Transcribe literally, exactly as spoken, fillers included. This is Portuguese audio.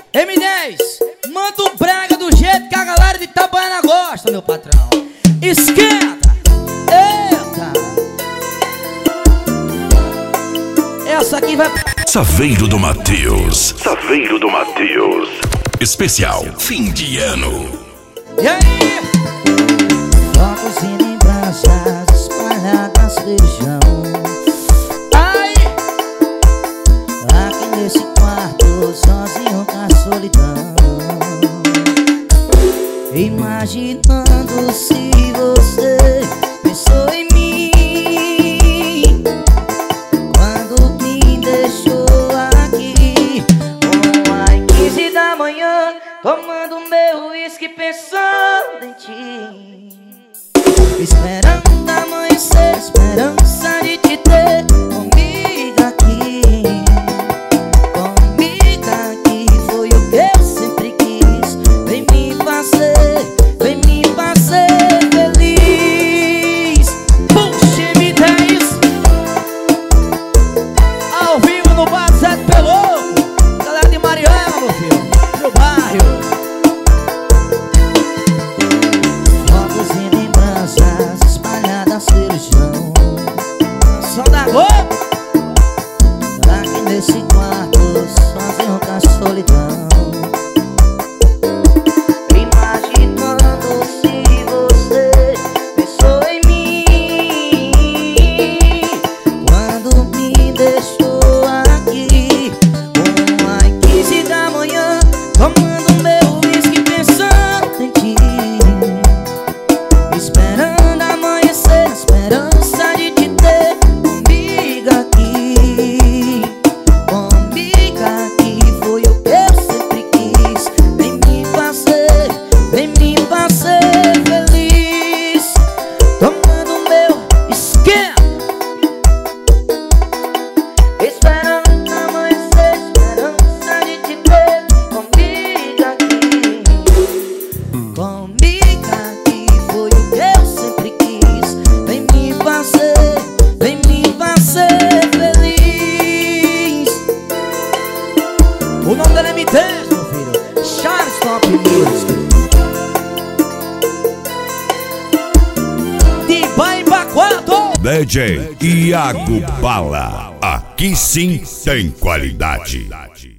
M dez, manda um brega do jeito que a galera de Itabaiana gosta, meu patrão. Esquenta! Eita! Essa aqui vai... Saveiro do Matheus. Saveiro do Matheus. Especial fim de ano. E aí? Focos e lembranças espalhadas pelo chão. Ai! Aqui nesse quarto, sozinho com a solidão, imaginando se você pensou em mim quando me deixou aqui, às quinze da manhã, tomando meu uísque pensando em ti, esperando amanhecer, esperança de te ter comigo aqui. Comigo aqui foi o que eu sempre quis. Vem me fazer, vem me fazer feliz. Puxa, M dez ao vivo no bar Zé Pelouco. Galera de Mariana, meu filho, meu bairro. Fotos e lembranças espalhadas pelo chão. Som da Globo. Aqui nesse quarto, sozinho com a solidão, imaginando se você pensou em mim quando me deixou aqui, às quinze da manhã, tomando meu uísque pensando em ti, esperando amanhecer, esperança de te ter comigo aqui. Comigo aqui foi o que eu sempre quis. Vem me fazer, vem me fazer feliz. Tomando meu Esquenta! esperando amanhecer, esperança de te ter comigo aqui. Comigo aqui foi o que eu sempre quis. Vem me fazer, vem me fazer feliz. O nome dela é M dez, meu filho. Charles Top Music. De Baimbaquato. D J Iago Bala. Aqui sim tem qualidade.